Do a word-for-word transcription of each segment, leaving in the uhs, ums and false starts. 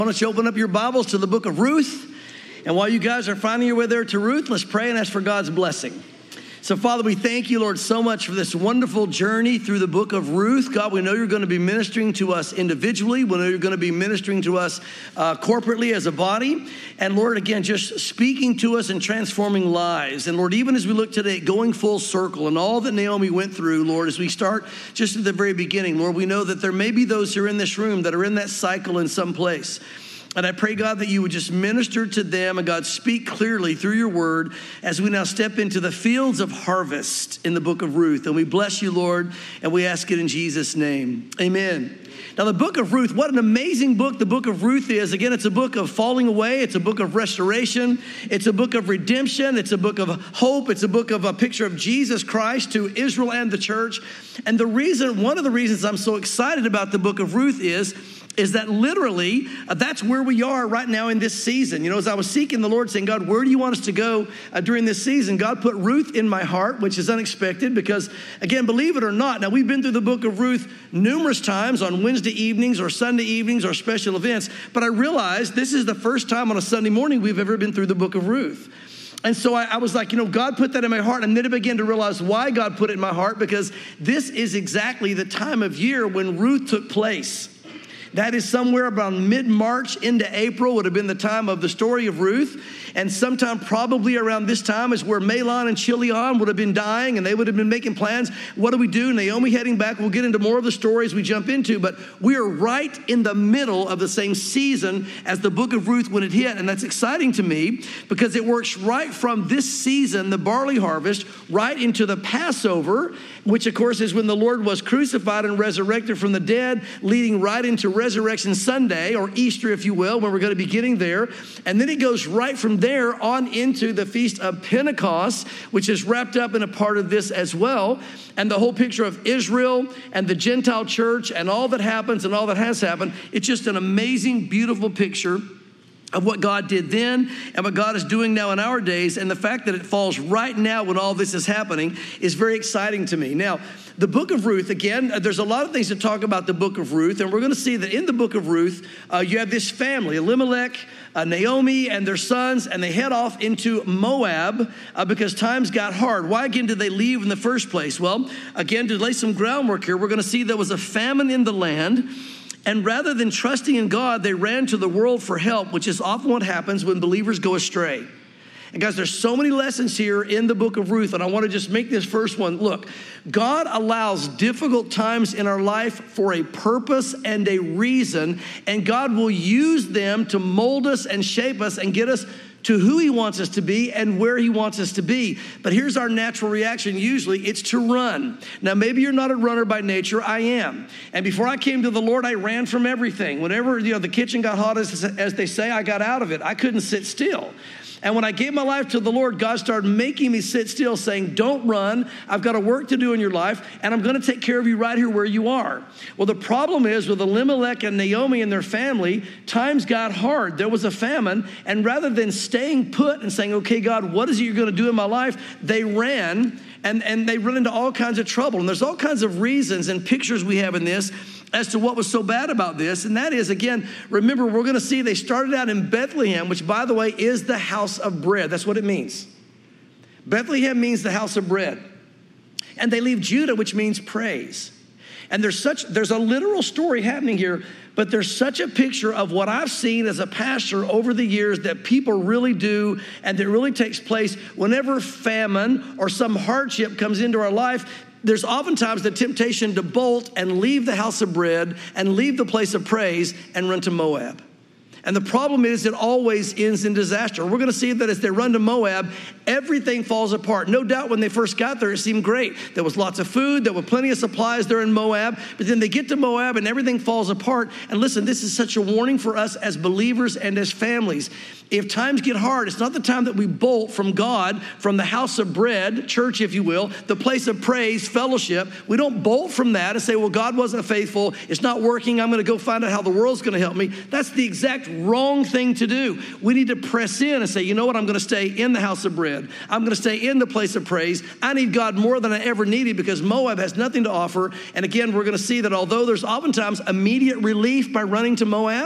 Why don't you open up your Bibles to the book of Ruth? And while you guys are finding your way there to Ruth, let's pray and ask for God's blessing. So, Father, we thank you, Lord, so much for this wonderful journey through the book of Ruth. God, we know you're going to be ministering to us individually. We know you're going to be ministering to us uh, corporately as a body. And, Lord, again, just speaking to us and transforming lives. And, Lord, even as we look today at going full circle and all that Naomi went through, Lord, as we start just at the very beginning, Lord, we know that there may be those who are in this room that are in that cycle in some place. And I pray, God, that you would just minister to them and, God, speak clearly through your word as we now step into the fields of harvest in the book of Ruth. And we bless you, Lord, and we ask it in Jesus' name. Amen. Now, the book of Ruth, what an amazing book the book of Ruth is. Again, it's a book of falling away. It's a book of restoration. It's a book of redemption. It's a book of hope. It's a book of a picture of Jesus Christ to Israel and the church. And the reason, one of the reasons I'm so excited about the book of Ruth is is that literally uh, that's where we are right now in this season. You know, as I was seeking the Lord saying, God, where do you want us to go uh, during this season? God put Ruth in my heart, which is unexpected because, again, believe it or not, now we've been through the book of Ruth numerous times on Wednesday evenings or Sunday evenings or special events, but I realized this is the first time on a Sunday morning we've ever been through the book of Ruth. And so I, I was like, you know, God put that in my heart. And then I began to realize why God put it in my heart, because this is exactly the time of year when Ruth took place. That is somewhere around mid-March into April would have been the time of the story of Ruth. And sometime probably around this time is where Mahlon and Chilion would have been dying, and they would have been making plans. What do we do? Naomi heading back. We'll get into more of the stories we jump into, but we are right in the middle of the same season as the book of Ruth when it hit. And that's exciting to me because it works right from this season, the barley harvest, right into the Passover, which of course is when the Lord was crucified and resurrected from the dead, leading right into Resurrection Sunday, or Easter, if you will, when we're going to be getting there. And then it goes right from there on into the Feast of Pentecost, which is wrapped up in a part of this as well. And the whole picture of Israel and the Gentile church and all that happens and all that has happened. It's just an amazing, beautiful picture of what God did then and what God is doing now in our days. And the fact that it falls right now when all this is happening is very exciting to me. Now, the book of Ruth, again, there's a lot of things to talk about the book of Ruth. And we're going to see that in the book of Ruth, uh, you have this family, Elimelech, uh, Naomi, and their sons, and they head off into Moab uh, because times got hard. Why, again, did they leave in the first place? Well, again, to lay some groundwork here, we're going to see there was a famine in the land. And rather than trusting in God, they ran to the world for help, which is often what happens when believers go astray. And guys, there's so many lessons here in the book of Ruth, and I want to just make this first one. Look, God allows difficult times in our life for a purpose and a reason, and God will use them to mold us and shape us and get us to who he wants us to be and where he wants us to be. But here's our natural reaction. Usually it's to run. Now, maybe you're not a runner by nature. I am. And before I came to the Lord, I ran from everything. Whenever, you know, the kitchen got hot, as, as they say, I got out of it. I couldn't sit still. And when I gave my life to the Lord, God started making me sit still, saying, don't run. I've got a work to do in your life, and I'm going to take care of you right here where you are. Well, the problem is with Elimelech and Naomi and their family, times got hard. There was a famine, and rather than staying put and saying, okay, God, what is it you're going to do in my life? They ran, and, and they run into all kinds of trouble. And there's all kinds of reasons and pictures we have in this as to what was so bad about this. And that is, again, remember, we're going to see they started out in Bethlehem, which, by the way, is the house of bread. That's what it means. Bethlehem means the house of bread. And they leave Judah, which means praise. And there's such, there's a literal story happening here, but there's such a picture of what I've seen as a pastor over the years that people really do and that really takes place whenever famine or some hardship comes into our life. There's oftentimes the temptation to bolt and leave the house of bread and leave the place of praise and run to Moab. And the problem is it always ends in disaster. We're going to see that as they run to Moab, everything falls apart. No doubt when they first got there, it seemed great. There was lots of food. There were plenty of supplies there in Moab. But then they get to Moab and everything falls apart. And listen, this is such a warning for us as believers and as families. If times get hard, it's not the time that we bolt from God, from the house of bread, church, if you will, the place of praise, fellowship. We don't bolt from that and say, well, God wasn't faithful. It's not working. I'm going to go find out how the world's going to help me. That's the exact wrong thing to do. We need to press in and say, you know what? I'm going to stay in the house of bread. I'm going to stay in the place of praise. I need God more than I ever needed because Moab has nothing to offer. And again, we're going to see that although there's oftentimes immediate relief by running to Moab,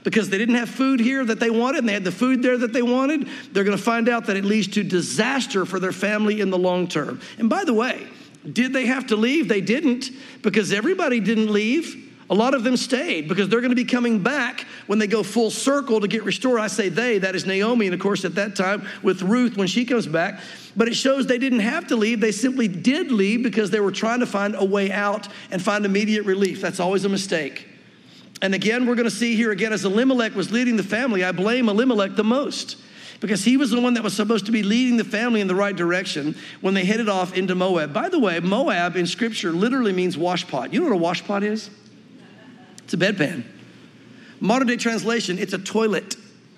because they didn't have food here that they wanted and they had the food there that they wanted. They're going to find out that it leads to disaster for their family in the long term. And by the way, did they have to leave? They didn't, because everybody didn't leave. A lot of them stayed because they're going to be coming back when they go full circle to get restored. I say they, that is Naomi, and of course at that time with Ruth when she comes back. But it shows they didn't have to leave. They simply did leave because they were trying to find a way out and find immediate relief. That's always a mistake. And again, we're going to see here again, as Elimelech was leading the family, I blame Elimelech the most, because he was the one that was supposed to be leading the family in the right direction when they headed off into Moab. By the way, Moab in Scripture literally means washpot. You know what a washpot is? It's a bedpan. Modern day translation, it's a toilet.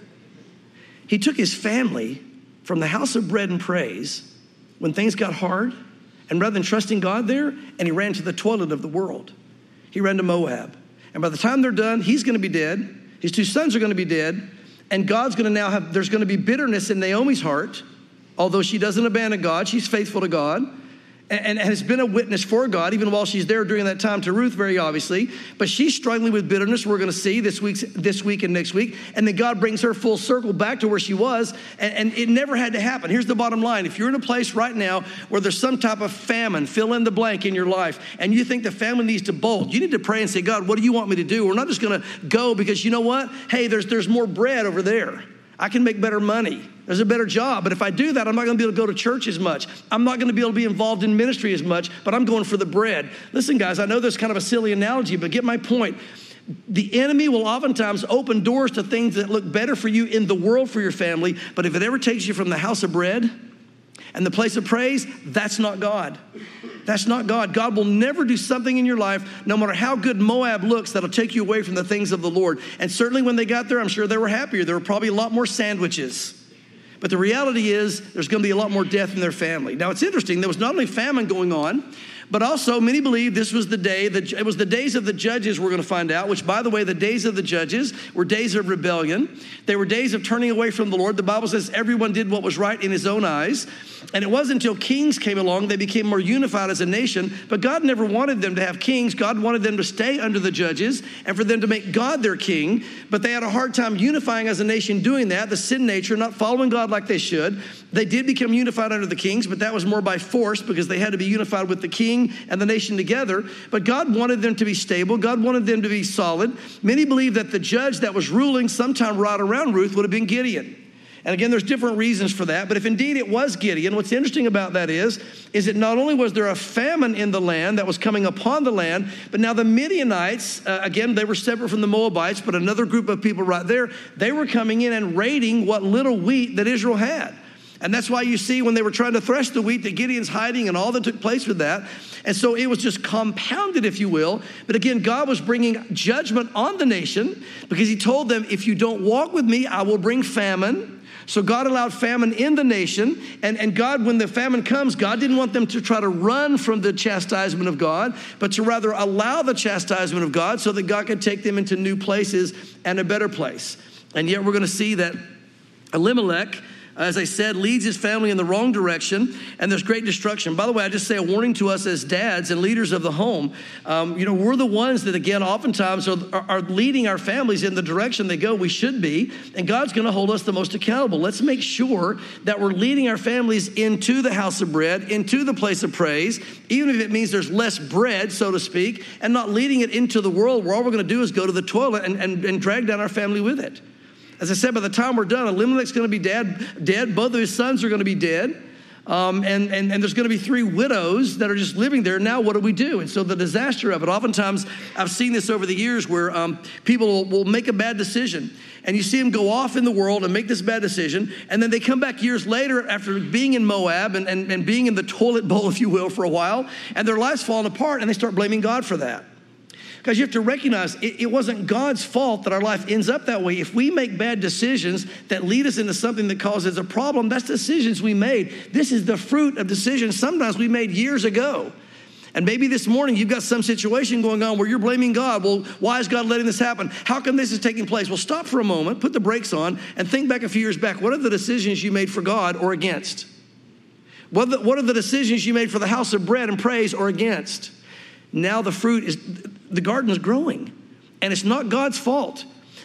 He took his family from the house of bread and praise when things got hard, and rather than trusting God there, and he ran to the toilet of the world. He ran to Moab. And by the time they're done, he's going to be dead. His two sons are going to be dead. And God's going to now have, there's going to be bitterness in Naomi's heart. Although she doesn't abandon God, she's faithful to God. And has been a witness for God, even while she's there during that time to Ruth, very obviously. But she's struggling with bitterness, we're going to see this week's, this week and next week. And then God brings her full circle back to where she was. And, and it never had to happen. Here's the bottom line. If you're in a place right now where there's some type of famine, fill in the blank in your life, and you think the family needs to bolt, you need to pray and say, God, what do you want me to do? We're not just going to go because you know what? Hey, there's there's more bread over there. I can make better money. There's a better job. But if I do that, I'm not going to be able to go to church as much. I'm not going to be able to be involved in ministry as much, but I'm going for the bread. Listen, guys, I know this is kind of a silly analogy, but get my point. The enemy will oftentimes open doors to things that look better for you in the world for your family. But if it ever takes you from the house of bread and the place of praise, that's not God. That's not God. God will never do something in your life, no matter how good Moab looks, that'll take you away from the things of the Lord. And certainly when they got there, I'm sure they were happier. There were probably a lot more sandwiches. But the reality is there's going to be a lot more death in their family. Now, it's interesting. There was not only famine going on, but also many believe this was the day, that it was the days of the judges, we're going to find out, which, by the way, the days of the judges were days of rebellion. They were days of turning away from the Lord. The Bible says everyone did what was right in his own eyes. And it wasn't until kings came along, they became more unified as a nation. But God never wanted them to have kings. God wanted them to stay under the judges and for them to make God their king. But they had a hard time unifying as a nation doing that, the sin nature, not following God like they should. They did become unified under the kings, but that was more by force because they had to be unified with the king and the nation together. But God wanted them to be stable. God wanted them to be solid. Many believe that the judge that was ruling sometime right around Ruth would have been Gideon. And again, there's different reasons for that. But if indeed it was Gideon, what's interesting about that is, is that not only was there a famine in the land that was coming upon the land, but now the Midianites, uh, again, they were separate from the Moabites, but another group of people right there, they were coming in and raiding what little wheat that Israel had. And that's why you see when they were trying to thresh the wheat that Gideon's hiding and all that took place with that. And so it was just compounded, if you will. But again, God was bringing judgment on the nation because he told them, if you don't walk with me, I will bring famine. So God allowed famine in the nation. And, and God, when the famine comes, God didn't want them to try to run from the chastisement of God, but to rather allow the chastisement of God so that God could take them into new places and a better place. And yet we're going to see that Elimelech, as I said, leads his family in the wrong direction, and there's great destruction. By the way, I just say a warning to us as dads and leaders of the home. Um, you know, we're the ones that, again, oftentimes are, are leading our families in the direction they go we should be, and God's going to hold us the most accountable. Let's make sure that we're leading our families into the house of bread, into the place of praise, even if it means there's less bread, so to speak, and not leading it into the world where all we're going to do is go to the toilet and, and, and drag down our family with it. As I said, by the time we're done, Elimelech's going to be dead. dead. Both of his sons are going to be dead. Um, and, and, and there's going to be three widows that are just living there. Now, what do we do? And so the disaster of it, oftentimes I've seen this over the years where um, people will, will make a bad decision. And you see them go off in the world and make this bad decision. And then they come back years later after being in Moab and, and, and being in the toilet bowl, if you will, for a while. And their lives falling apart and they start blaming God for that. Because you have to recognize it, it wasn't God's fault that our life ends up that way. If we make bad decisions that lead us into something that causes a problem, that's decisions we made. This is the fruit of decisions sometimes we made years ago. And maybe this morning you've got some situation going on where you're blaming God. Well, why is God letting this happen? How come this is taking place? Well, stop for a moment, put the brakes on, and think back a few years back. What are the decisions you made for God or against? What are the, what are the decisions you made for the house of bread and praise or against? Now the fruit is, the garden is growing, and it's not God's fault.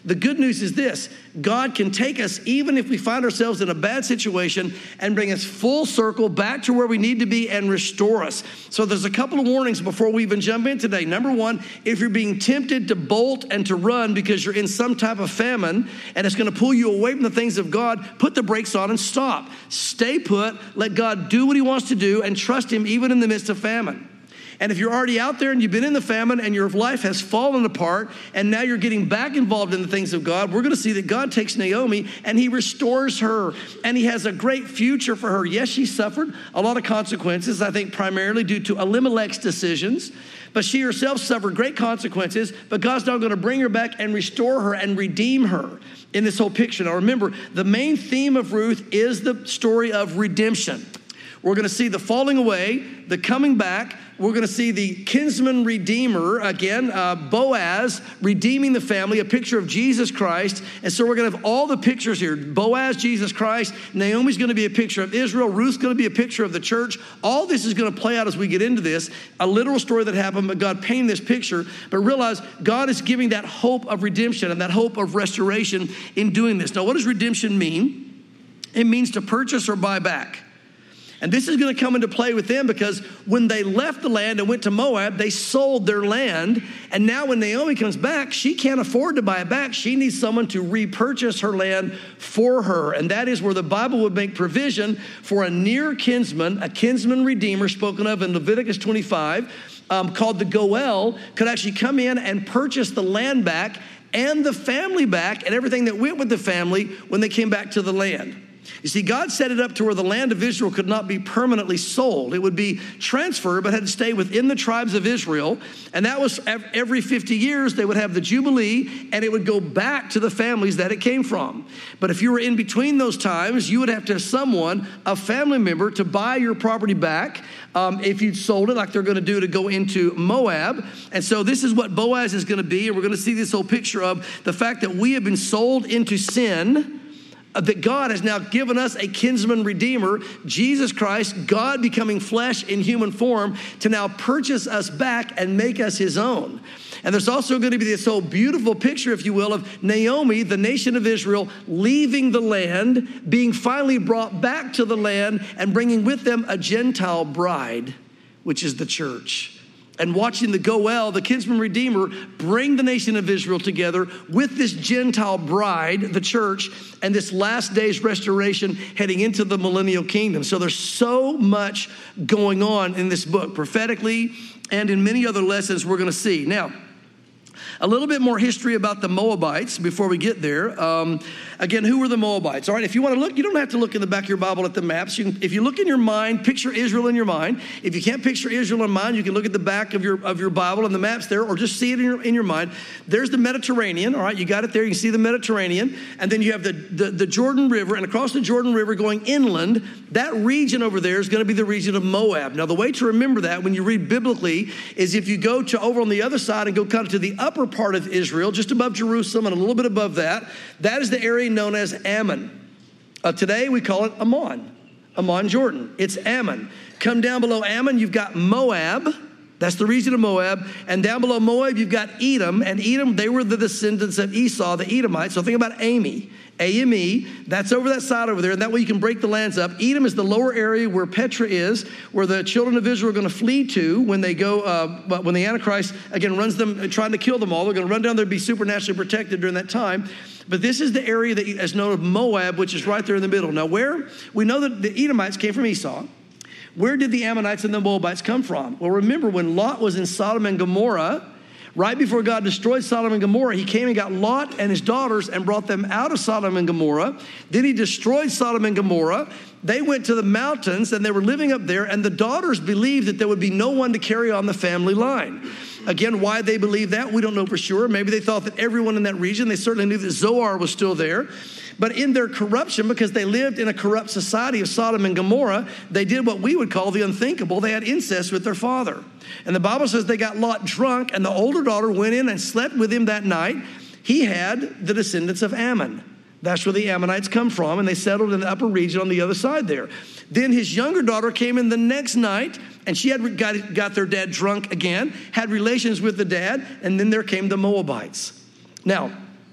The good news is this: God can take us even if we find ourselves in a bad situation and bring us full circle back to where we need to be and restore us. So there's a couple of warnings before we even jump in today. Number one, if you're being tempted to bolt and to run because you're in some type of famine and it's going to pull you away from the things of God, put the brakes on and stop. Stay put, let God do what he wants to do, and trust him even in the midst of famine. And if you're already out there and you've been in the famine and your life has fallen apart and now you're getting back involved in the things of God, we're going to see that God takes Naomi and he restores her and he has a great future for her. Yes, she suffered a lot of consequences, I think primarily due to Elimelech's decisions, but she herself suffered great consequences, but God's now going to bring her back and restore her and redeem her in this whole picture. Now remember, the main theme of Ruth is the story of redemption. We're going to see the falling away, the coming back. We're going to see the kinsman redeemer, again, uh, Boaz, redeeming the family, a picture of Jesus Christ. And so we're going to have all the pictures here. Boaz, Jesus Christ. Naomi's going to be a picture of Israel. Ruth's going to be a picture of the church. All this is going to play out as we get into this. A literal story that happened, but God painted this picture. But realize God is giving that hope of redemption and that hope of restoration in doing this. Now, what does redemption mean? It means to purchase or buy back. And this is going to come into play with them because when they left the land and went to Moab, they sold their land. And now when Naomi comes back, she can't afford to buy it back. She needs someone to repurchase her land for her. And that is where the Bible would make provision for a near kinsman, a kinsman redeemer spoken of in Leviticus twenty-five, um, called the Goel, could actually come in and purchase the land back and the family back and everything that went with the family when they came back to the land. You see, God set it up to where the land of Israel could not be permanently sold. It would be transferred, but had to stay within the tribes of Israel. And that was every fifty years, they would have the Jubilee, and it would go back to the families that it came from. But if you were in between those times, you would have to have someone, a family member, to buy your property back um, if you'd sold it, like they're going to do to go into Moab. And so this is what Boaz is going to be. And we're going to see this whole picture of the fact that we have been sold into sin, that God has now given us a kinsman redeemer, Jesus Christ, God becoming flesh in human form, to now purchase us back and make us his own. And there's also going to be this whole beautiful picture, if you will, of Naomi, the nation of Israel, leaving the land, being finally brought back to the land, and bringing with them a Gentile bride, which is the church. And watching the Goel, the kinsman redeemer, bring the nation of Israel together with this Gentile bride, the church, and this last day's restoration heading into the millennial kingdom. So there's so much going on in this book, prophetically and in many other lessons we're going to see. Now, a little bit more history about the Moabites before we get there. Um, again, who were the Moabites? All right, if you want to look, you don't have to look in the back of your Bible at the maps. You can, if you look in your mind, picture Israel in your mind. If you can't picture Israel in mind, you can look at the back of your of your Bible and the maps there, or just see it in your, in your mind. There's the Mediterranean, all right? You got it there. You can see the Mediterranean. And then you have the, the, the Jordan River, and across the Jordan River going inland, that region over there is going to be the region of Moab. Now, the way to remember that when you read biblically is if you go to over on the other side and go kind of to the upper part of Israel, just above Jerusalem and a little bit above that, that is the area known as Ammon. Uh, today we call it Ammon, Ammon, Jordan. It's Ammon. Come down below Ammon, you've got Moab. That's the region of Moab. And down below Moab, you've got Edom. And Edom, they were the descendants of Esau, the Edomites. So think about Amy, A M E. That's over that side over there. And that way you can break the lands up. Edom is the lower area where Petra is, where the children of Israel are going to flee to when they go, uh, when the Antichrist, again, runs them, trying to kill them all. They're going to run down there and be supernaturally protected during that time. But this is the area that is known as Moab, which is right there in the middle. Now, where? We know that the Edomites came from Esau. Where did the Ammonites and the Moabites come from? Well, remember when Lot was in Sodom and Gomorrah, right before God destroyed Sodom and Gomorrah, he came and got Lot and his daughters and brought them out of Sodom and Gomorrah. Then he destroyed Sodom and Gomorrah. They went to the mountains and they were living up there, and the daughters believed that there would be no one to carry on the family line. Again, why they believed that, we don't know for sure. Maybe they thought that everyone in that region, they certainly knew that Zoar was still there. But in their corruption, because they lived in a corrupt society of Sodom and Gomorrah, they did what we would call the unthinkable. They had incest with their father. And the Bible says they got Lot drunk, and the older daughter went in and slept with him that night. He had the descendants of Ammon. That's where the Ammonites come from, and they settled in the upper region on the other side there. Then his younger daughter came in the next night, and she had got, got their dad drunk again, had relations with the dad, and then there came the Moabites. Now,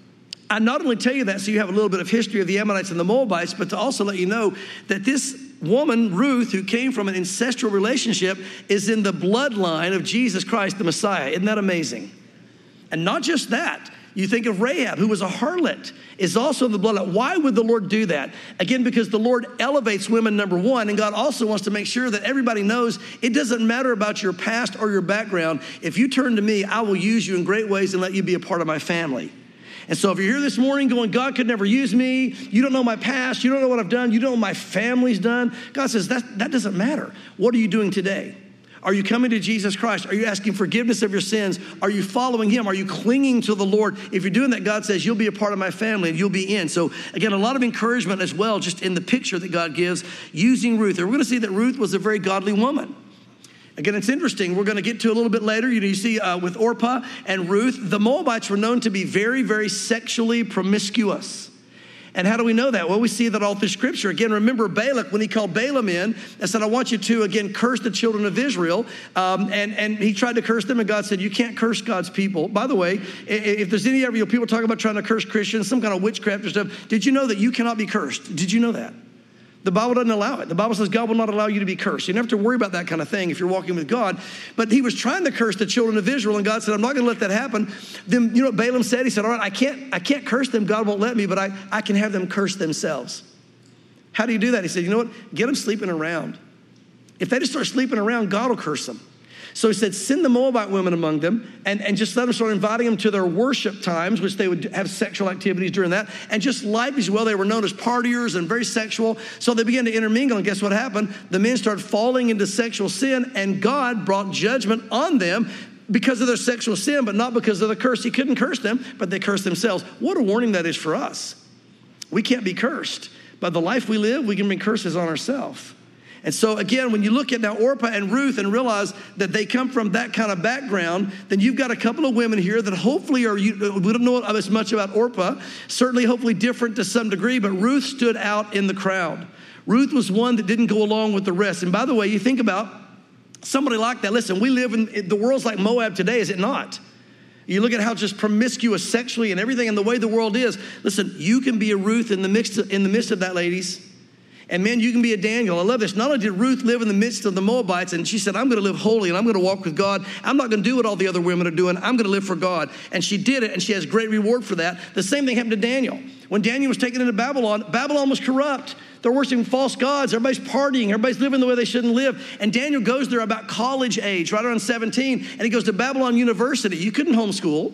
I not only tell you that so you have a little bit of history of the Ammonites and the Moabites, but to also let you know that this woman, Ruth, who came from an ancestral relationship, is in the bloodline of Jesus Christ, the Messiah. Isn't that amazing? And not just that. You think of Rahab, who was a harlot, is also in the bloodline. Why would the Lord do that? Again, because the Lord elevates women, number one, and God also wants to make sure that everybody knows it doesn't matter about your past or your background. If you turn to me, I will use you in great ways and let you be a part of my family. And so if you're here this morning going, God could never use me, you don't know my past, you don't know what I've done, you don't know what my family's done, God says, that, that doesn't matter. What are you doing today? Are you coming to Jesus Christ? Are you asking forgiveness of your sins? Are you following him? Are you clinging to the Lord? If you're doing that, God says, you'll be a part of my family and you'll be in. So again, a lot of encouragement as well, just in the picture that God gives using Ruth. And we're going to see that Ruth was a very godly woman. Again, it's interesting. We're going to get to a little bit later. You know, you see uh, with Orpah and Ruth, the Moabites were known to be very, very sexually promiscuous. And how do we know that? Well, we see that all through Scripture. Again, remember Balak, when he called Balaam in and said, I want you to, again, curse the children of Israel. Um, and, and he tried to curse them, and God said, you can't curse God's people. By the way, if there's any of you people talking about trying to curse Christians, some kind of witchcraft or stuff, did you know that you cannot be cursed? Did you know that? The Bible doesn't allow it. The Bible says God will not allow you to be cursed. You don't have to worry about that kind of thing if you're walking with God. But he was trying to curse the children of Israel, and God said, I'm not going to let that happen. Then, you know what Balaam said? He said, all right, I can't, I can't curse them. God won't let me, but I, I can have them curse themselves. How do you do that? He said, you know what? Get them sleeping around. If they just start sleeping around, God will curse them. So he said, send the Moabite women among them and, and just let them start inviting them to their worship times, which they would have sexual activities during that. And just life as well, they were known as partiers and very sexual. So they began to intermingle, and guess what happened? The men started falling into sexual sin, and God brought judgment on them because of their sexual sin, but not because of the curse. He couldn't curse them, but they cursed themselves. What a warning that is for us. We can't be cursed. By the life we live, we can bring curses on ourselves. And so again, when you look at now Orpah and Ruth and realize that they come from that kind of background, then you've got a couple of women here that hopefully are, you, we don't know as much about Orpah, certainly hopefully different to some degree, but Ruth stood out in the crowd. Ruth was one that didn't go along with the rest. And by the way, you think about somebody like that. Listen, we live in, the world's like Moab today, is it not? You look at how just promiscuous sexually and everything and the way the world is. Listen, you can be a Ruth in the midst of, in the midst of that, ladies. And man, you can be a Daniel. I love this. Not only did Ruth live in the midst of the Moabites, and she said, I'm going to live holy and I'm going to walk with God. I'm not going to do what all the other women are doing. I'm going to live for God. And she did it, and she has great reward for that. The same thing happened to Daniel. When Daniel was taken into Babylon, Babylon was corrupt. They're worshiping false gods. Everybody's partying. Everybody's living the way they shouldn't live. And Daniel goes there about college age, right around seventeen, and he goes to Babylon University. You couldn't homeschool.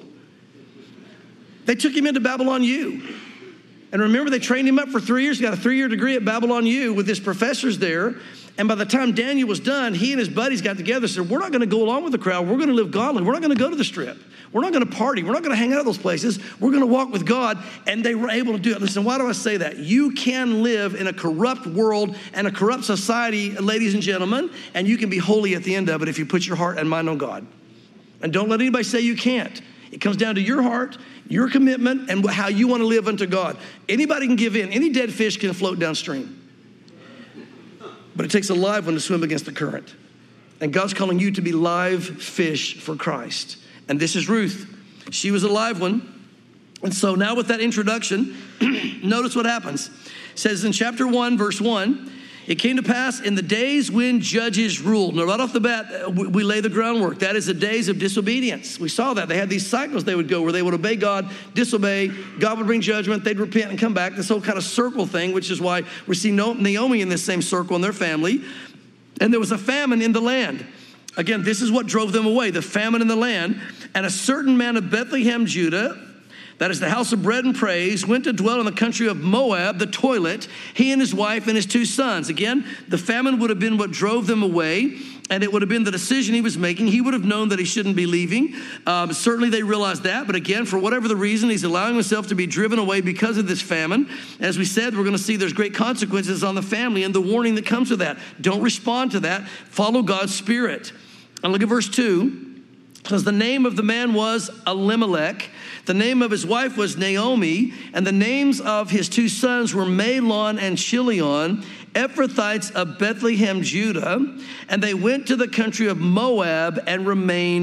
They took him into Babylon U. And remember, they trained him up for three years. He got a three-year degree at Babylon U with his professors there. And by the time Daniel was done, he and his buddies got together and said, we're not going to go along with the crowd. We're going to live godly. We're not going to go to the strip. We're not going to party. We're not going to hang out at those places. We're going to walk with God. And they were able to do it. Listen, why do I say that? You can live in a corrupt world and a corrupt society, ladies and gentlemen, and you can be holy at the end of it if you put your heart and mind on God. And don't let anybody say you can't. It comes down to your heart, your commitment, and how you want to live unto God. Anybody can give in. Any dead fish can float downstream. But it takes a live one to swim against the current. And God's calling you to be live fish for Christ. And this is Ruth. She was a live one. And so now with that introduction, notice what happens. It says in chapter one, verse one, it came to pass in the days when judges ruled. Now, right off the bat, we lay the groundwork. That is the days of disobedience. We saw that. They had these cycles they would go where they would obey God, disobey. God would bring judgment. They'd repent and come back. This whole kind of circle thing, which is why we see Naomi in this same circle and their family. And there was a famine in the land. Again, this is what drove them away, the famine in the land. And a certain man of Bethlehem, Judah, that is the house of bread and praise, went to dwell in the country of Moab, the toilet, he and his wife and his two sons. Again, the famine would have been what drove them away, and it would have been the decision he was making. He would have known that he shouldn't be leaving. Um, certainly they realized that, but again, for whatever the reason, he's allowing himself to be driven away because of this famine. As we said, we're going to see there's great consequences on the family and the warning that comes with that. Don't respond to that. Follow God's spirit. And look at verse two. Because the name of the man was Elimelech, the name of his wife was Naomi, and the names of his two sons were Mahlon and Chilion, Ephrathites of Bethlehem, Judah. And they went to the country of Moab and remained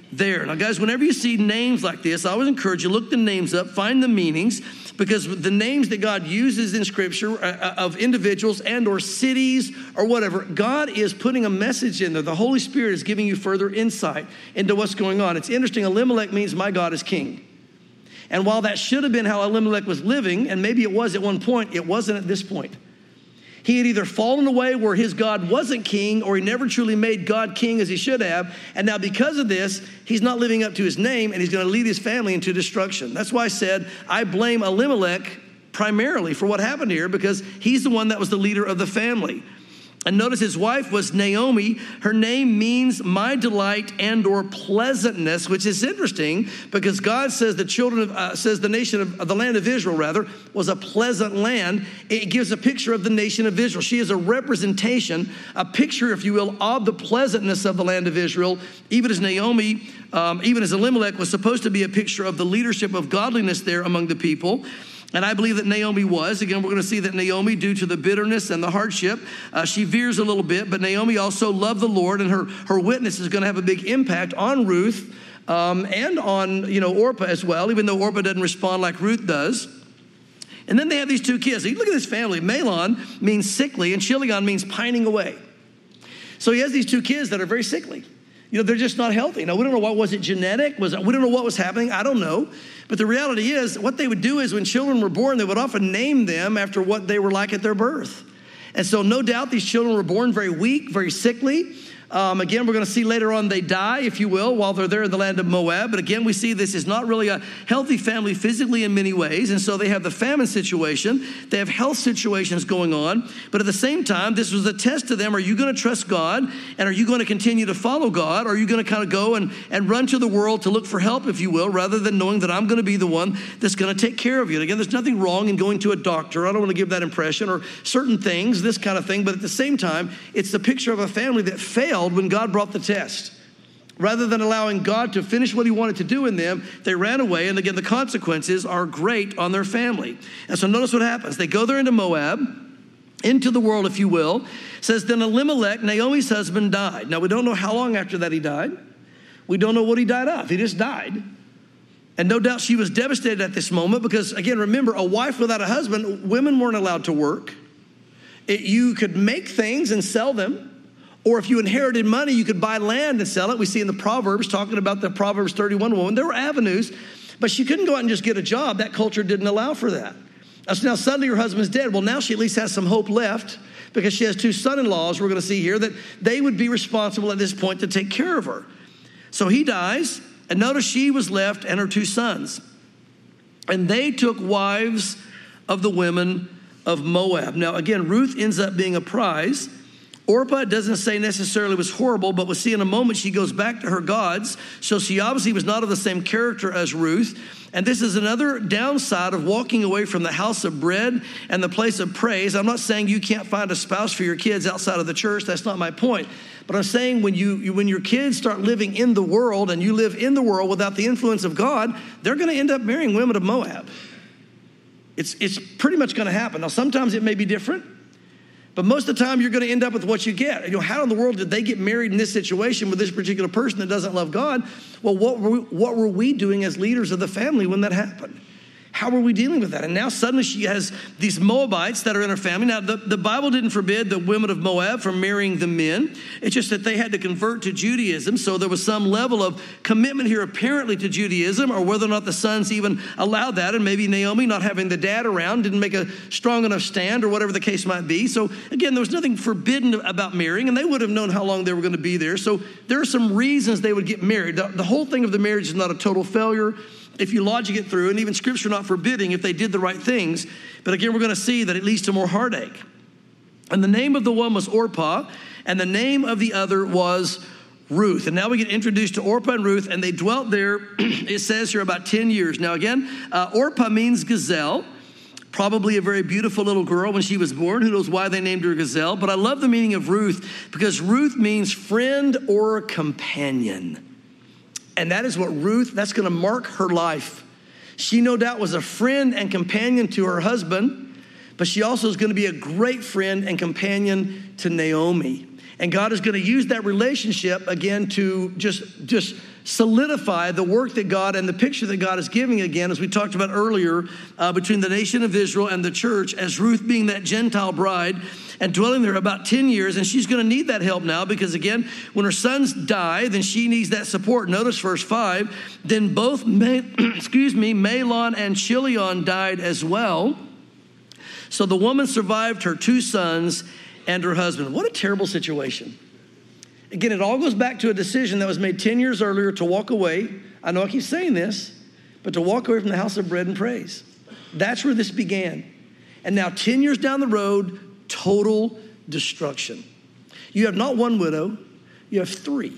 there. Now, guys, whenever you see names like this, I always encourage you, look the names up, find the meanings, because the names that God uses in Scripture uh, of individuals and or cities or whatever, God is putting a message in there. The Holy Spirit is giving you further insight into what's going on. It's interesting. Elimelech means my God is king. And while that should have been how Elimelech was living, and maybe it was at one point, it wasn't at this point. He had either fallen away where his God wasn't king, or he never truly made God king as he should have. And now because of this, he's not living up to his name, and he's going to lead his family into destruction. That's why I said I blame Elimelech primarily for what happened here, because he's the one that was the leader of the family. And notice his wife was Naomi. Her name means my delight and or pleasantness, which is interesting because God says the children of, uh, says the nation of, of the land of Israel, rather, was a pleasant land. It gives a picture of the nation of Israel. She is a representation, a picture, if you will, of the pleasantness of the land of Israel. Even as Naomi, um, even as Elimelech was supposed to be a picture of the leadership of godliness there among the people. And I believe that Naomi was. Again, we're going to see that Naomi, due to the bitterness and the hardship, uh, she veers a little bit. But Naomi also loved the Lord, and her, her witness is going to have a big impact on Ruth um, and on, you know, Orpah as well, even though Orpah doesn't respond like Ruth does. And then they have these two kids. Look at this family. Mahlon means sickly, and Chilion means pining away. So he has these two kids that are very sickly. You know, they're just not healthy. Now, we don't know what, was it genetic? Was it, we don't know what was happening. I don't know. But the reality is, what they would do is when children were born, they would often name them after what they were like at their birth. And so no doubt these children were born very weak, very sickly. Um, again, we're going to see later on they die, if you will, while they're there in the land of Moab. But again, we see this is not really a healthy family physically in many ways. And so they have the famine situation. They have health situations going on. But at the same time, this was a test to them. Are you going to trust God? And are you going to continue to follow God? Or are you going to kind of go and, and run to the world to look for help, if you will, rather than knowing that I'm going to be the one that's going to take care of you? And again, there's nothing wrong in going to a doctor. I don't want to give that impression, or certain things, this kind of thing. But at the same time, it's the picture of a family that failed when God brought the test. Rather than allowing God to finish what he wanted to do in them, they ran away. And again, the consequences are great on their family. And so notice what happens. They go there into Moab, into the world, if you will. It says, then Elimelech, Naomi's husband, died. Now, we don't know how long after that he died. We don't know what he died of. He just died. And no doubt she was devastated at this moment because, again, remember, a wife without a husband, women weren't allowed to work. It, you could make things and sell them. Or if you inherited money, you could buy land and sell it. We see in the Proverbs, talking about the Proverbs thirty-one woman, there were avenues, but she couldn't go out and just get a job. That culture didn't allow for that. So now suddenly her husband's dead. Well, now she at least has some hope left because she has two son-in-laws, we're going to see here, that they would be responsible at this point to take care of her. So he dies, and notice she was left and her two sons. And they took wives of the women of Moab. Now, again, Ruth ends up being a prize. Orpah doesn't say necessarily was horrible, but we'll see in a moment she goes back to her gods. So she obviously was not of the same character as Ruth. And this is another downside of walking away from the house of bread and the place of praise. I'm not saying you can't find a spouse for your kids outside of the church. That's not my point. But I'm saying when you when your kids start living in the world and you live in the world without the influence of God, they're going to end up marrying women of Moab. It's, it's pretty much going to happen. Now, sometimes it may be different. But most of the time, you're going to end up with what you get. You know, how in the world did they get married in this situation with this particular person that doesn't love God? Well, what were we, what were we doing as leaders of the family when that happened? How were we dealing with that? And now suddenly she has these Moabites that are in her family. Now, the, the Bible didn't forbid the women of Moab from marrying the men. It's just that they had to convert to Judaism. So there was some level of commitment here apparently to Judaism, or whether or not the sons even allowed that. And maybe Naomi, not having the dad around, didn't make a strong enough stand, or whatever the case might be. So again, there was nothing forbidden about marrying, and they would have known how long they were going to be there. So there are some reasons they would get married. The, the whole thing of the marriage is not a total failure if you logic it through, and even Scripture not forbidding if they did the right things. But again, we're going to see that it leads to more heartache. And the name of the one was Orpah, and the name of the other was Ruth. And now we get introduced to Orpah and Ruth, and they dwelt there, it says here, about ten years. Now again, uh, Orpah means gazelle. Probably a very beautiful little girl when she was born. Who knows why they named her Gazelle? But I love the meaning of Ruth because Ruth means friend or companion. And that is what Ruth, that's going to mark her life. She no doubt was a friend and companion to her husband, but she also is going to be a great friend and companion to Naomi. And God is going to use that relationship again to just, just solidify the work that God and the picture that God is giving again, as we talked about earlier, uh, between the nation of Israel and the church, as Ruth being that Gentile bride and dwelling there about ten years. And she's going to need that help now because, again, when her sons die, then she needs that support. Notice verse five. Then both, Ma- excuse me, Mahlon and Chilion died as well. So the woman survived her two sons and her husband. What a terrible situation. Again, it all goes back to a decision that was made ten years earlier to walk away. I know I keep saying this, but to walk away from the house of bread and praise. That's where this began. And now ten years down the road, total destruction. You have not one widow, you have three.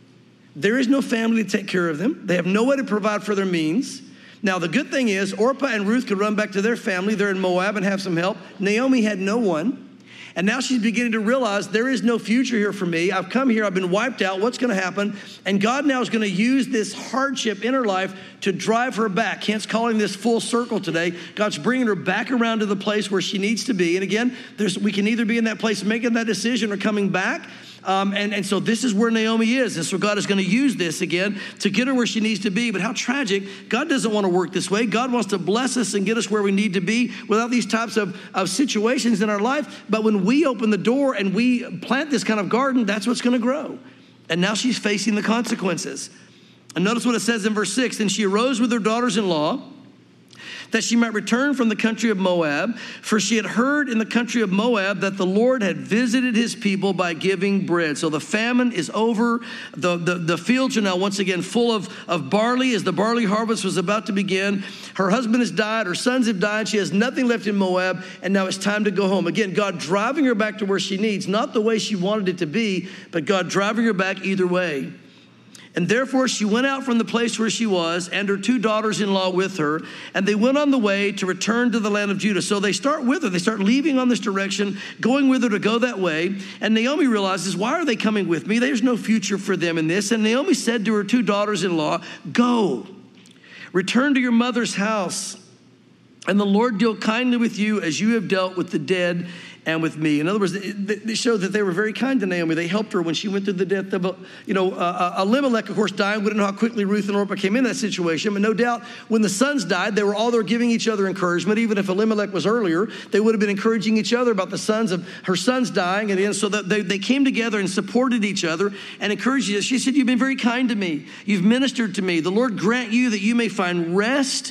There is no family to take care of them. They have no way to provide for their means. Now, the good thing is Orpah and Ruth could run back to their family. They're in Moab and have some help. Naomi had no one. And now she's beginning to realize there is no future here for me. I've come here. I've been wiped out. What's going to happen? And God now is going to use this hardship in her life to drive her back. Hence calling this full circle today. God's bringing her back around to the place where she needs to be. And again, there's, we can either be in that place making that decision or coming back. Um, and, and so this is where Naomi is. And so God is going to use this again to get her where she needs to be. But how tragic. God doesn't want to work this way. God wants to bless us and get us where we need to be without these types of, of situations in our life. But when we open the door and we plant this kind of garden, that's what's going to grow. And now she's facing the consequences. And notice what it says in verse six. Then she arose with her daughters-in-law, that she might return from the country of Moab, for she had heard in the country of Moab that the Lord had visited his people by giving bread. So the famine is over. The, the, the fields are now once again full of, of barley as the barley harvest was about to begin. Her husband has died. Her sons have died. She has nothing left in Moab, and now it's time to go home. Again, God driving her back to where she needs, not the way she wanted it to be, but God driving her back either way. And therefore she went out from the place where she was, and her two daughters-in-law with her, and they went on the way to return to the land of Judah. So they start with her. They start leaving on this direction, going with her to go that way. And Naomi realizes, why are they coming with me? There's no future for them in this. And Naomi said to her two daughters-in-law, go, return to your mother's house, and the Lord deal kindly with you as you have dealt with the dead and with me. In other words, they showed that they were very kind to Naomi. They helped her when she went through the death of, you know, uh, Elimelech, of course, died. We don't know how quickly Ruth and Orpah came in that situation, but no doubt when the sons died, they were all there giving each other encouragement. Even if Elimelech was earlier, they would have been encouraging each other about the sons of her sons dying. And so that they, they came together and supported each other and encouraged each other. She said, you've been very kind to me. You've ministered to me. The Lord grant you that you may find rest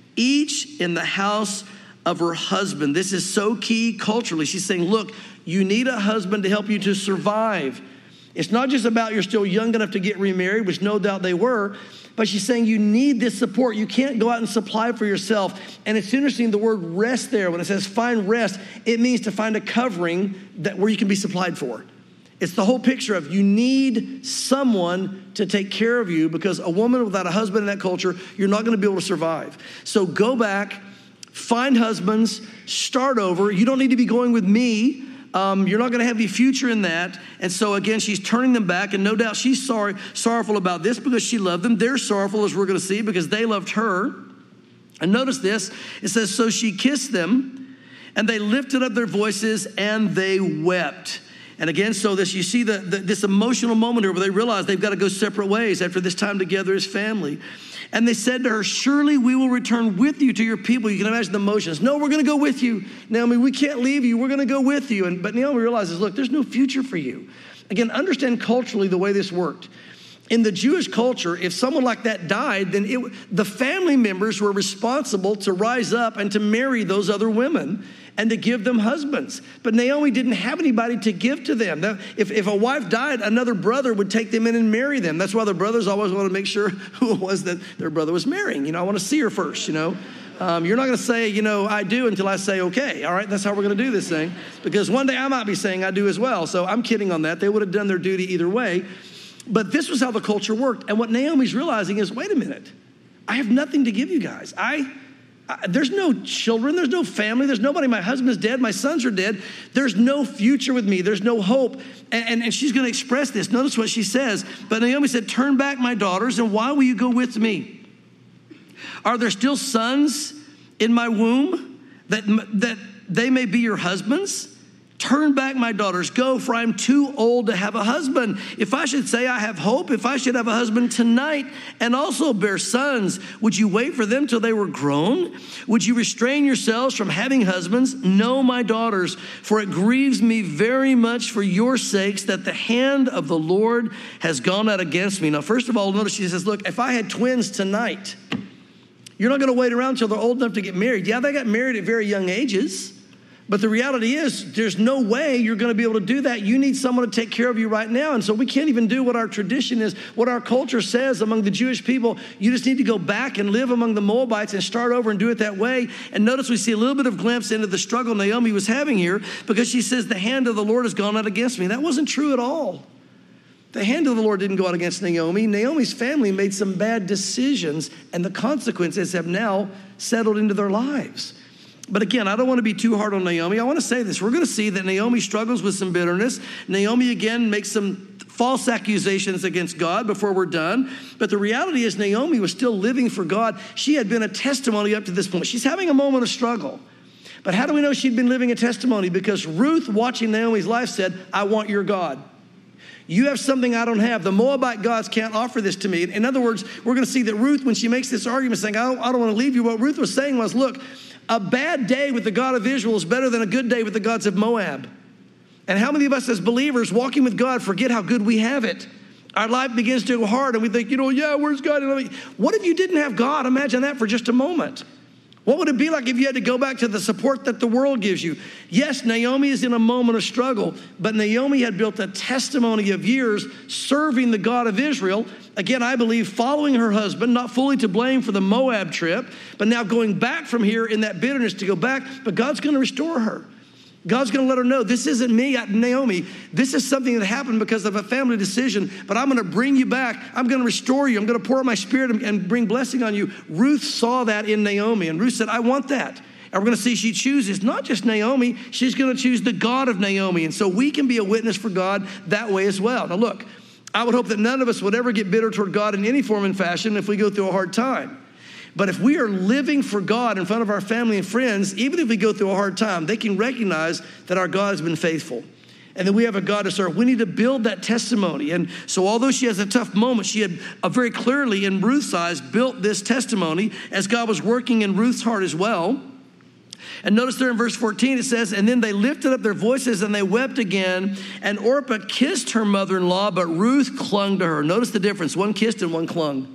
each in the house of her husband. This is so key culturally. She's saying, look, you need a husband to help you to survive. It's not just about you're still young enough to get remarried, which no doubt they were, but she's saying you need this support. You can't go out and supply for yourself. And it's interesting, the word rest there, when it says find rest, it means to find a covering that where you can be supplied for. It's the whole picture of you need someone to take care of you, because a woman without a husband in that culture, you're not going to be able to survive. So go back, find husbands, start over. You don't need to be going with me. Um, you're not going to have any future in that. And so again, she's turning them back. And no doubt she's sorry, sorrowful about this because she loved them. They're sorrowful, as we're going to see, because they loved her. And notice this. It says, so she kissed them, and they lifted up their voices, and they wept. And again, so this, you see the, the, this emotional moment here where they realize they've got to go separate ways after this time together as family. And they said to her, surely we will return with you to your people. You can imagine the emotions. No, we're going to go with you. Naomi, we can't leave you. We're going to go with you. And, but Naomi realizes, look, there's no future for you. Again, understand culturally the way this worked. In the Jewish culture, if someone like that died, then it, the family members were responsible to rise up and to marry those other women and to give them husbands. But Naomi didn't have anybody to give to them. Now, if, if a wife died, another brother would take them in and marry them. That's why the brothers always want to make sure who it was that their brother was marrying. You know, I want to see her first, you know. Um, you're not going to say, you know, I do until I say, okay. All right, that's how we're going to do this thing. Because one day I might be saying I do as well. So I'm kidding on that. They would have done their duty either way. But this was how the culture worked. And what Naomi's realizing is, wait a minute. I have nothing to give you guys. I... I, there's no children. There's no family. There's nobody. My husband's dead. My sons are dead. There's no future with me. There's no hope. And, and, and she's going to express this. Notice what she says. But Naomi said, turn back, my daughters, and why will you go with me? Are there still sons in my womb that, that they may be your husbands? Turn back, my daughters, go, for I'm too old to have a husband. If I should say I have hope, if I should have a husband tonight and also bear sons, would you wait for them till they were grown? Would you restrain yourselves from having husbands? No, my daughters, for it grieves me very much for your sakes that the hand of the Lord has gone out against me. Now, first of all, notice she says, look, if I had twins tonight, you're not going to wait around until they're old enough to get married. Yeah, they got married at very young ages. But the reality is there's no way you're going to be able to do that. You need someone to take care of you right now. And so we can't even do what our tradition is, what our culture says among the Jewish people. You just need to go back and live among the Moabites and start over and do it that way. And notice we see a little bit of glimpse into the struggle Naomi was having here, because she says the hand of the Lord has gone out against me. That wasn't true at all. The hand of the Lord didn't go out against Naomi. Naomi's family made some bad decisions, and the consequences have now settled into their lives. But again, I don't want to be too hard on Naomi. I want to say this. We're going to see that Naomi struggles with some bitterness. Naomi, again, makes some false accusations against God before we're done. But the reality is Naomi was still living for God. She had been a testimony up to this point. She's having a moment of struggle. But how do we know she'd been living a testimony? Because Ruth, watching Naomi's life, said, I want your God. You have something I don't have. The Moabite gods can't offer this to me. In other words, we're going to see that Ruth, when she makes this argument saying, I don't, I don't want to leave you, what Ruth was saying was, look, a bad day with the God of Israel is better than a good day with the gods of Moab. And how many of us as believers walking with God forget how good we have it? Our life begins to go hard and we think, you know, yeah, where's God? What if you didn't have God? Imagine that for just a moment. What would it be like if you had to go back to the support that the world gives you? Yes, Naomi is in a moment of struggle, but Naomi had built a testimony of years serving the God of Israel. Again, I believe following her husband, not fully to blame for the Moab trip, but now going back from here in that bitterness to go back, but God's going to restore her. God's going to let her know, this isn't me, Naomi. This is something that happened because of a family decision, but I'm going to bring you back. I'm going to restore you. I'm going to pour out my spirit and bring blessing on you. Ruth saw that in Naomi, and Ruth said, I want that. And we're going to see she chooses not just Naomi, she's going to choose the God of Naomi. And so we can be a witness for God that way as well. Now look, I would hope that none of us would ever get bitter toward God in any form and fashion if we go through a hard time. But if we are living for God in front of our family and friends, even if we go through a hard time, they can recognize that our God has been faithful and that we have a God to serve. We need to build that testimony. And so although she has a tough moment, she had uh, very clearly in Ruth's eyes built this testimony as God was working in Ruth's heart as well. And notice there in verse fourteen, it says, and then they lifted up their voices and they wept again. And Orpah kissed her mother-in-law, but Ruth clung to her. Notice the difference. One kissed and one clung.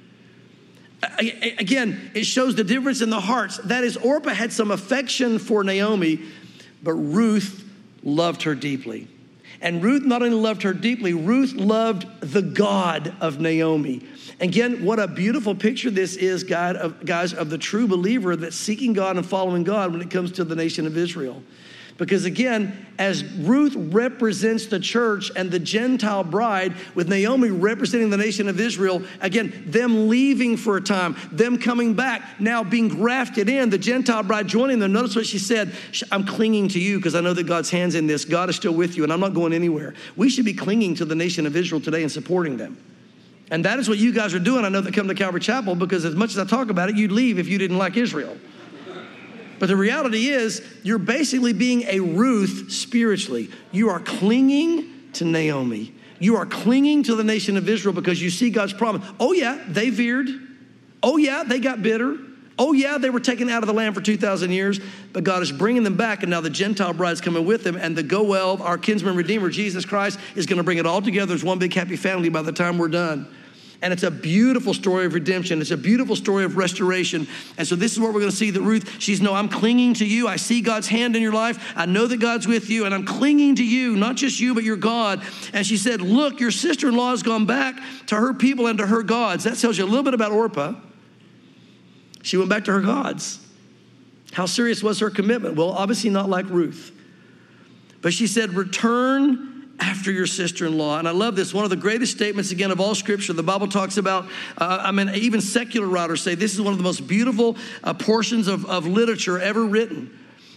Again, it shows the difference in the hearts. That is, Orpah had some affection for Naomi, but Ruth loved her deeply. And Ruth not only loved her deeply, Ruth loved the God of Naomi. Again, what a beautiful picture this is, God, of, guys, of the true believer that's seeking God and following God when it comes to the nation of Israel. Because again, as Ruth represents the church and the Gentile bride, with Naomi representing the nation of Israel, again, them leaving for a time, them coming back, now being grafted in, the Gentile bride joining them. Notice what she said, I'm clinging to you because I know that God's hand's in this. God is still with you and I'm not going anywhere. We should be clinging to the nation of Israel today and supporting them. And that is what you guys are doing. I know that come to Calvary Chapel, because as much as I talk about it, you'd leave if you didn't like Israel. But the reality is, you're basically being a Ruth spiritually. You are clinging to Naomi. You are clinging to the nation of Israel because you see God's promise. Oh yeah, they veered. Oh yeah, they got bitter. Oh yeah, they were taken out of the land for two thousand years, but God is bringing them back, and now the Gentile bride's coming with them, and the Goel, our kinsman redeemer, Jesus Christ, is going to bring it all together as one big happy family by the time we're done. And it's a beautiful story of redemption. It's a beautiful story of restoration. And so this is what we're going to see, that Ruth, she's, no, I'm clinging to you. I see God's hand in your life. I know that God's with you, and I'm clinging to you, not just you, but your God. And she said, look, your sister-in-law has gone back to her people and to her gods. That tells you a little bit about Orpah. She went back to her gods. How serious was her commitment? Well, obviously not like Ruth. But she said, return after your sister-in-law. And I love this. One of the greatest statements, again, of all Scripture. The Bible talks about, uh, I mean, even secular writers say this is one of the most beautiful uh, portions of, of literature ever written.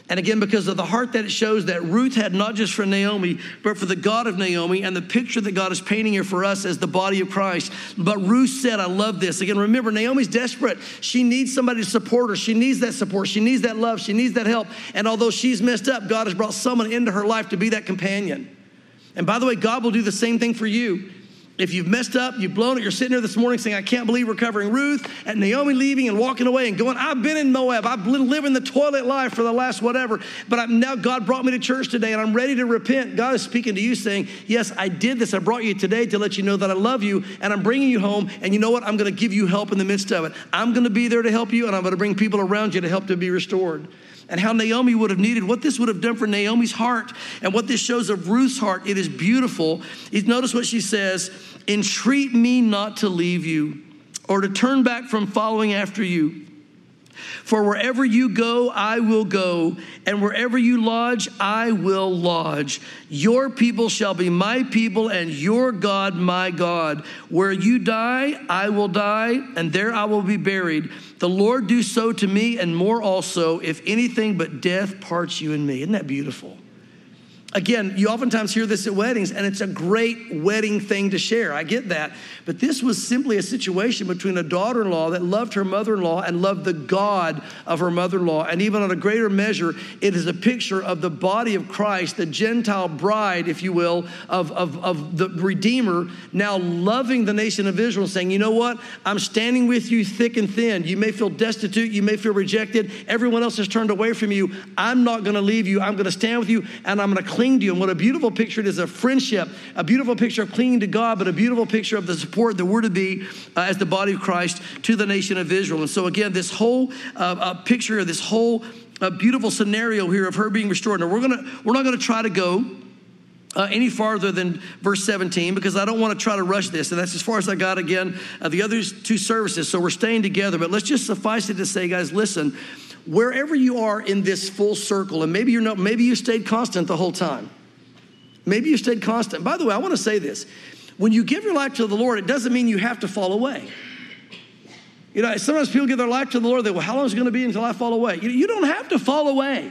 And again, because of the heart that it shows that Ruth had not just for Naomi, but for the God of Naomi and the picture that God is painting here for us as the body of Christ. But Ruth said, I love this. Again, remember, Naomi's desperate. She needs somebody to support her. She needs that support. She needs that love. She needs that help. And although she's messed up, God has brought someone into her life to be that companion. And by the way, God will do the same thing for you. If you've messed up, you've blown it, you're sitting there this morning saying, I can't believe we're covering Ruth and Naomi leaving and walking away and going, I've been in Moab. I've been living the toilet life for the last whatever. But I'm, now God brought me to church today and I'm ready to repent. God is speaking to you saying, yes, I did this. I brought you today to let you know that I love you and I'm bringing you home. And you know what? I'm going to give you help in the midst of it. I'm going to be there to help you and I'm going to bring people around you to help to be restored. And how Naomi would have needed, what this would have done for Naomi's heart and what this shows of Ruth's heart. It is beautiful. Notice what she says, entreat me not to leave you or to turn back from following after you. For wherever you go, I will go, and wherever you lodge, I will lodge. Your people shall be my people, and your God my God. Where you die, I will die, and there I will be buried. The Lord do so to me, and more also, if anything but death parts you and me. Isn't that beautiful? Again, you oftentimes hear this at weddings, and it's a great wedding thing to share. I get that. But this was simply a situation between a daughter-in-law that loved her mother-in-law and loved the God of her mother-in-law. And even on a greater measure, it is a picture of the body of Christ, the Gentile bride, if you will, of, of, of the Redeemer, now loving the nation of Israel, saying, you know what? I'm standing with you thick and thin. You may feel destitute. You may feel rejected. Everyone else has turned away from you. I'm not going to leave you. I'm going to stand with you, and I'm going to cling to you. And what a beautiful picture it is of friendship, a beautiful picture of clinging to God, but a beautiful picture of the support that we're to be uh, as the body of Christ to the nation of Israel. And so again, this whole uh, uh, picture, this whole uh, beautiful scenario here of her being restored. Now we're gonna we're not going to try to go Uh, any farther than verse seventeen, because I don't want to try to rush this. And that's as far as I got, again, uh, the other two services. So we're staying together. But let's just suffice it to say, guys, listen, wherever you are in this full circle, and maybe you're not, maybe you stayed constant the whole time. Maybe you stayed constant. By the way, I want to say this. When you give your life to the Lord, it doesn't mean you have to fall away. You know, sometimes people give their life to the Lord. They go, well, how long is it going to be until I fall away? You, you don't have to fall away.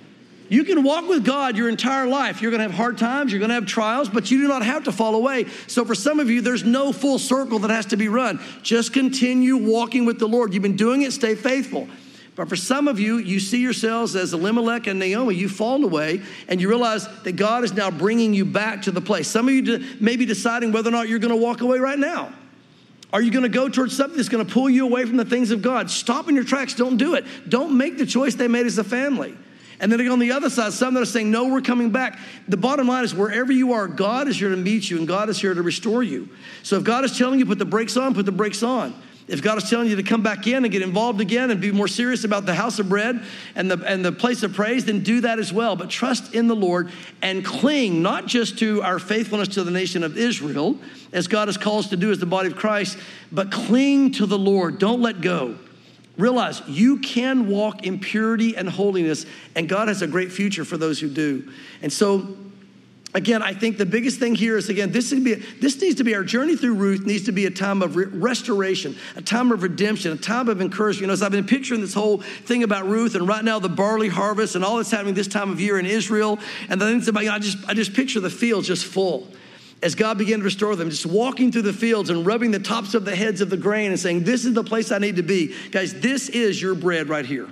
You can walk with God your entire life. You're going to have hard times. You're going to have trials, but you do not have to fall away. So for some of you, there's no full circle that has to be run. Just continue walking with the Lord. You've been doing it. Stay faithful. But for some of you, you see yourselves as Elimelech and Naomi. You've fallen away, and you realize that God is now bringing you back to the place. Some of you may be deciding whether or not you're going to walk away right now. Are you going to go towards something that's going to pull you away from the things of God? Stop in your tracks. Don't do it. Don't make the choice they made as a family. And then on the other side, some that are saying, no, we're coming back. The bottom line is wherever you are, God is here to meet you and God is here to restore you. So if God is telling you put the brakes on, put the brakes on. If God is telling you to come back in and get involved again and be more serious about the house of bread and the, and the place of praise, then do that as well. But trust in the Lord and cling not just to our faithfulness to the nation of Israel, as God has called us to do as the body of Christ, but cling to the Lord. Don't let go. Realize you can walk in purity and holiness, and God has a great future for those who do. And so, again, I think the biggest thing here is, again, this, be a, this needs to be our journey through Ruth, needs to be a time of re- restoration, a time of redemption, a time of encouragement. You know, as I've been picturing this whole thing about Ruth, and right now the barley harvest and all that's happening this time of year in Israel, and the things about, you know, I just, I just picture the fields just full. As God began to restore them, just walking through the fields and rubbing the tops of the heads of the grain and saying, this is the place I need to be. Guys, this is your bread right here.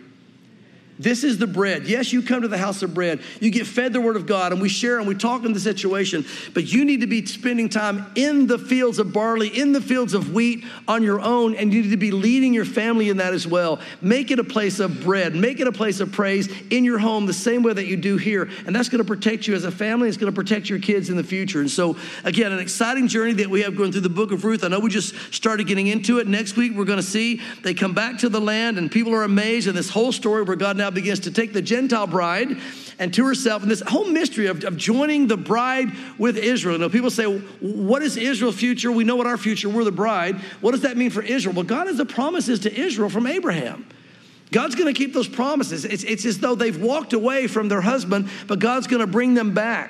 This is the bread. Yes, you come to the house of bread. You get fed the word of God, and we share and we talk in the situation. But you need to be spending time in the fields of barley, in the fields of wheat on your own, and you need to be leading your family in that as well. Make it a place of bread. Make it a place of praise in your home the same way that you do here. And that's going to protect you as a family. It's going to protect your kids in the future. And so, again, an exciting journey that we have going through the book of Ruth. I know we just started getting into it. Next week, we're going to see they come back to the land, and people are amazed in this whole story where God now begins to take the Gentile bride and to herself, and this whole mystery of, of joining the bride with Israel. You know, people say, what is Israel's future? We know what our future, we're the bride. What does that mean for Israel? Well, God has the promises to Israel from Abraham. God's going to keep those promises. It's, it's as though they've walked away from their husband, but God's going to bring them back.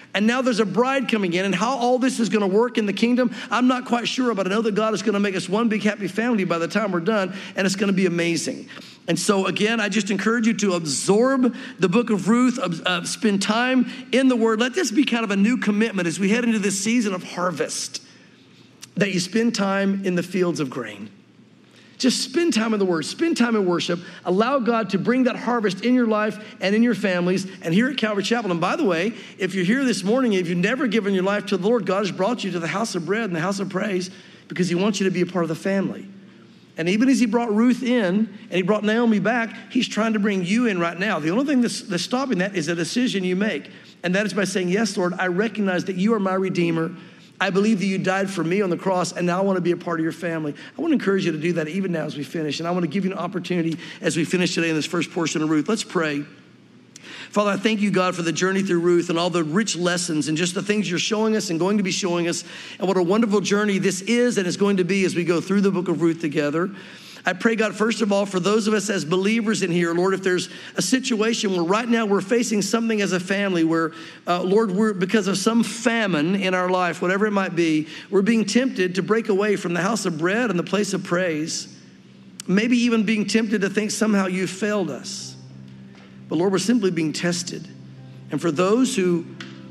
And now there's a bride coming in, and how all this is going to work in the kingdom, I'm not quite sure, but I know that God is going to make us one big happy family by the time we're done, and it's going to be amazing. And so again, I just encourage you to absorb the book of Ruth, uh, spend time in the Word. Let this be kind of a new commitment as we head into this season of harvest, that you spend time in the fields of grain. Just spend time in the Word, spend time in worship, allow God to bring that harvest in your life and in your families and here at Calvary Chapel. And by the way, if you're here this morning, if you've never given your life to the Lord, God has brought you to the house of bread and the house of praise because he wants you to be a part of the family. And even as he brought Ruth in and he brought Naomi back, he's trying to bring you in right now. The only thing that's, that's stopping that is a decision you make. And that is by saying, yes, Lord, I recognize that you are my Redeemer. I believe that you died for me on the cross, and now I want to be a part of your family. I want to encourage you to do that even now as we finish. And I want to give you an opportunity as we finish today in this first portion of Ruth. Let's pray. Father, I thank you, God, for the journey through Ruth and all the rich lessons and just the things you're showing us and going to be showing us, and what a wonderful journey this is and is going to be as we go through the book of Ruth together. I pray, God, first of all, for those of us as believers in here, Lord, if there's a situation where right now we're facing something as a family where, uh, Lord, we're because of some famine in our life, whatever it might be, we're being tempted to break away from the house of bread and the place of praise, maybe even being tempted to think somehow you failed us. But Lord, we're simply being tested. And for those who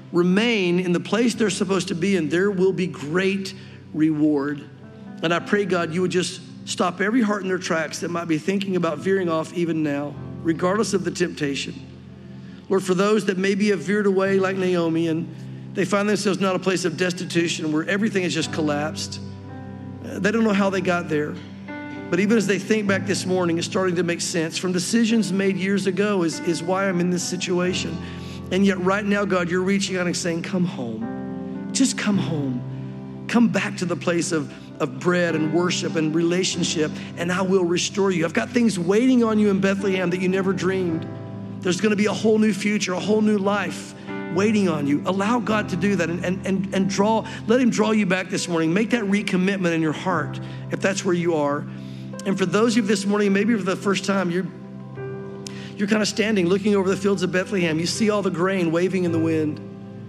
remain in the place they're supposed to be in, there will be great reward. And I pray, God, you would just stop every heart in their tracks that might be thinking about veering off even now, regardless of the temptation. Lord, for those that maybe have veered away like Naomi and they find themselves not a place of destitution where everything has just collapsed. They don't know how they got there. But even as they think back this morning, it's starting to make sense. From decisions made years ago is, is why I'm in this situation. And yet right now, God, you're reaching out and saying, come home. Just come home. Come back to the place of of bread and worship and relationship, and I will restore you. I've got things waiting on you in Bethlehem that you never dreamed. There's going to be a whole new future, a whole new life waiting on you. Allow God to do that and, and, and, and draw, let him draw you back this morning. Make that recommitment in your heart if that's where you are. And for those of you this morning, maybe for the first time, you're, you're kind of standing, looking over the fields of Bethlehem. You see all the grain waving in the wind.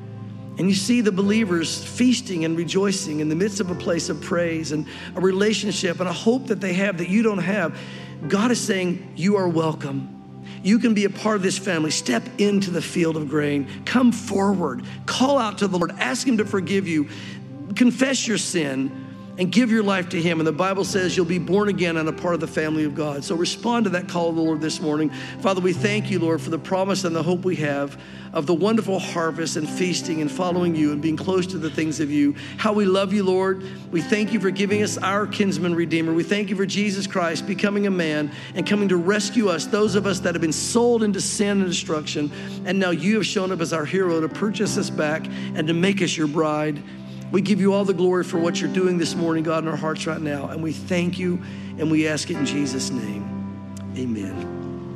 And you see the believers feasting and rejoicing in the midst of a place of praise and a relationship and a hope that they have that you don't have. God is saying, you are welcome. You can be a part of this family. Step into the field of grain. Come forward. Call out to the Lord. Ask him to forgive you. Confess your sin and give your life to him. And the Bible says you'll be born again and a part of the family of God. So respond to that call of the Lord this morning. Father, we thank you, Lord, for the promise and the hope we have of the wonderful harvest and feasting and following you and being close to the things of you. How we love you, Lord. We thank you for giving us our kinsman redeemer. We thank you for Jesus Christ becoming a man and coming to rescue us, those of us that have been sold into sin and destruction. And now you have shown up as our hero to purchase us back and to make us your bride. We give you all the glory for what you're doing this morning, God, in our hearts right now. And we thank you and we ask it in Jesus' name. Amen.